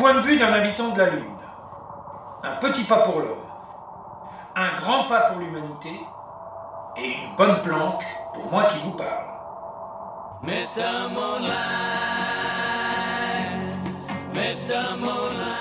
point de vue d'un habitant de la Lune. Un petit pas pour l'homme, un grand pas pour l'humanité, et une bonne planque pour moi qui vous parle. Mr. Moonlight, Mr. Moonlight.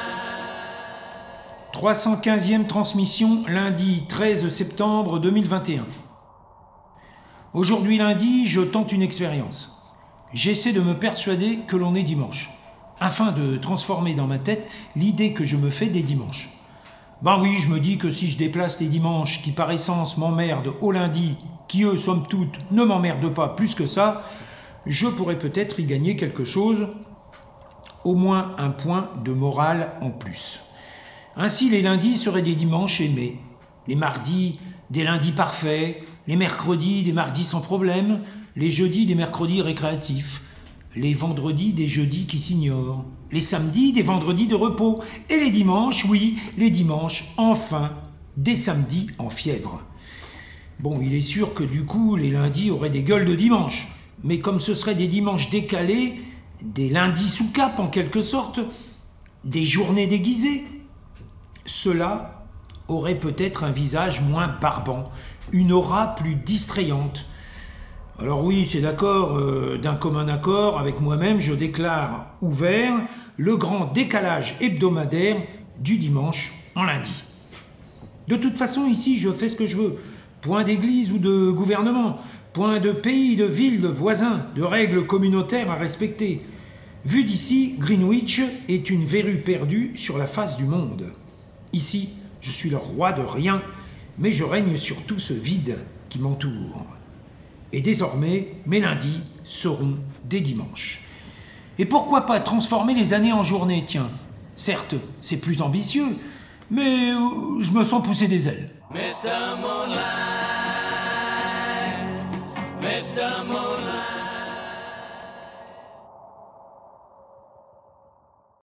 315e transmission, lundi 13 septembre 2021. Aujourd'hui lundi, je tente une expérience. J'essaie de me persuader que l'on est dimanche, afin de transformer dans ma tête l'idée que je me fais des dimanches. Ben oui, je me dis que si je déplace les dimanches qui par essence m'emmerdent au lundi, qui eux, somme toute, ne m'emmerdent pas plus que ça, je pourrais peut-être y gagner quelque chose, au moins un point de morale en plus. Ainsi, les lundis seraient des dimanches aimés, les mardis des lundis parfaits, les mercredis des mardis sans problème, les jeudis des mercredis récréatifs, les vendredis des jeudis qui s'ignorent, les samedis des vendredis de repos, et les dimanches, oui, les dimanches, enfin, des samedis en fièvre. Bon, il est sûr que du coup, les lundis auraient des gueules de dimanche, mais comme ce seraient des dimanches décalés, des lundis sous cape en quelque sorte, des journées déguisées, cela aurait peut-être un visage moins barbant, une aura plus distrayante. Alors oui, c'est d'accord, d'un commun accord avec moi-même, je déclare ouvert le grand décalage hebdomadaire du dimanche en lundi. De toute façon, ici, je fais ce que je veux. Point d'église ou de gouvernement, point de pays, de ville, de voisins, de règles communautaires à respecter. Vu d'ici, Greenwich est une verrue perdue sur la face du monde. Ici, je suis le roi de rien, mais je règne sur tout ce vide qui m'entoure. Et désormais, mes lundis seront des dimanches. Et pourquoi pas transformer les années en journées, tiens. Certes, c'est plus ambitieux, mais je me sens pousser des ailes. Mr. Moonlight, Mr. Moonlight.